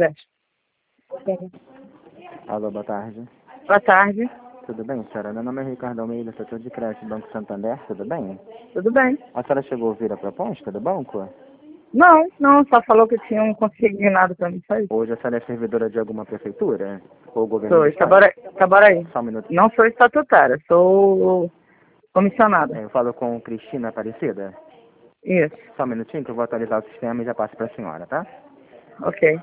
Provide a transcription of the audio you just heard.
Creche. Alô, boa tarde. Boa tarde. Tudo bem, senhora? Meu nome é Ricardo Almeida, setor de crédito do Banco Santander, tudo bem? Tudo bem? A senhora chegou a ouvir a proposta do banco? Não, só falou que tinha um consignado para mim, só isso. Hoje a senhora é servidora de alguma prefeitura? Ou governo Sou, do estado? Itaboraí. Só um minuto. Não sou estatutária, sou comissionada. Eu falo com Cristina Aparecida. Isso, Só um minutinho que eu vou atualizar o sistema e já passo para a senhora, tá? ok.